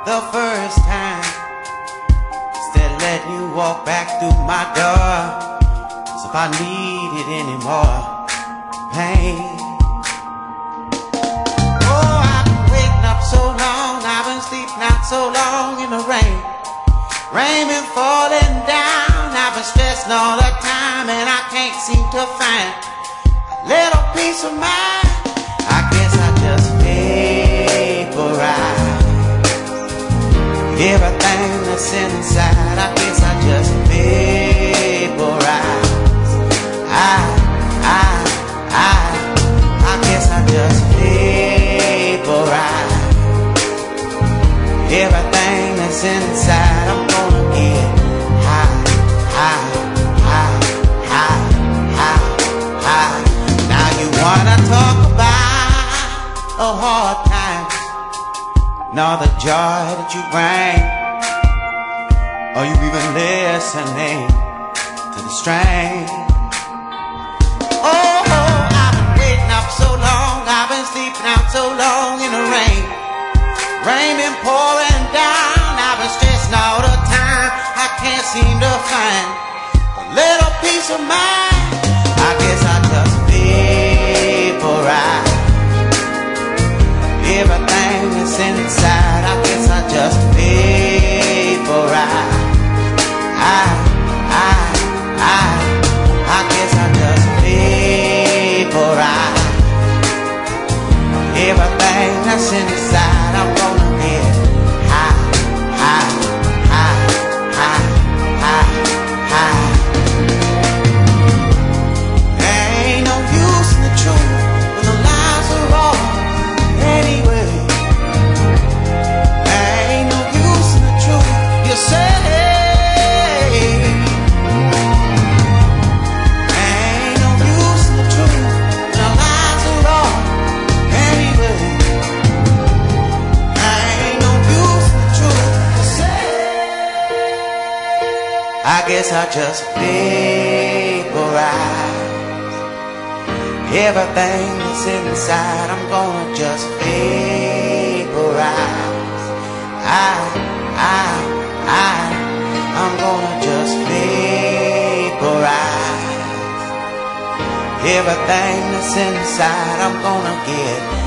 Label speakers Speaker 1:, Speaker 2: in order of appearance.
Speaker 1: the first time. Instead of letting you walk back through my door, as if I needed any more pain. Oh, I've been waiting up so long, I've been sleeping out so long in the rain. Rain been falling down, I've been stressing all the time, and I can't seem to find a little peace of mind. I guess I just vaporize everything that's inside. I guess I just vaporize. I guess I just vaporize everything that's inside. I'm gonna get high, high, high, high, high, high. Now you wanna talk about a hard times and all the joy that you bring? Are you even listening to the strain? Oh, I've been waiting up so long, I've been sleeping out so long in the rain. Rain been pouring down, I've been stressing all the time. I can't seem to find a little peace of mind. I guess I just vaporize everything that's inside. I guess I just vaporize. I guess I just vaporize everything that's inside. I'm gonna get high, high, high, high, high, high. There ain't no use in the truth when the lies are wrong anyway. There ain't no use in the truth you say. I guess I just vaporize everything that's inside. I'm gonna just vaporize. I'm gonna just vaporize everything that's inside. I'm gonna get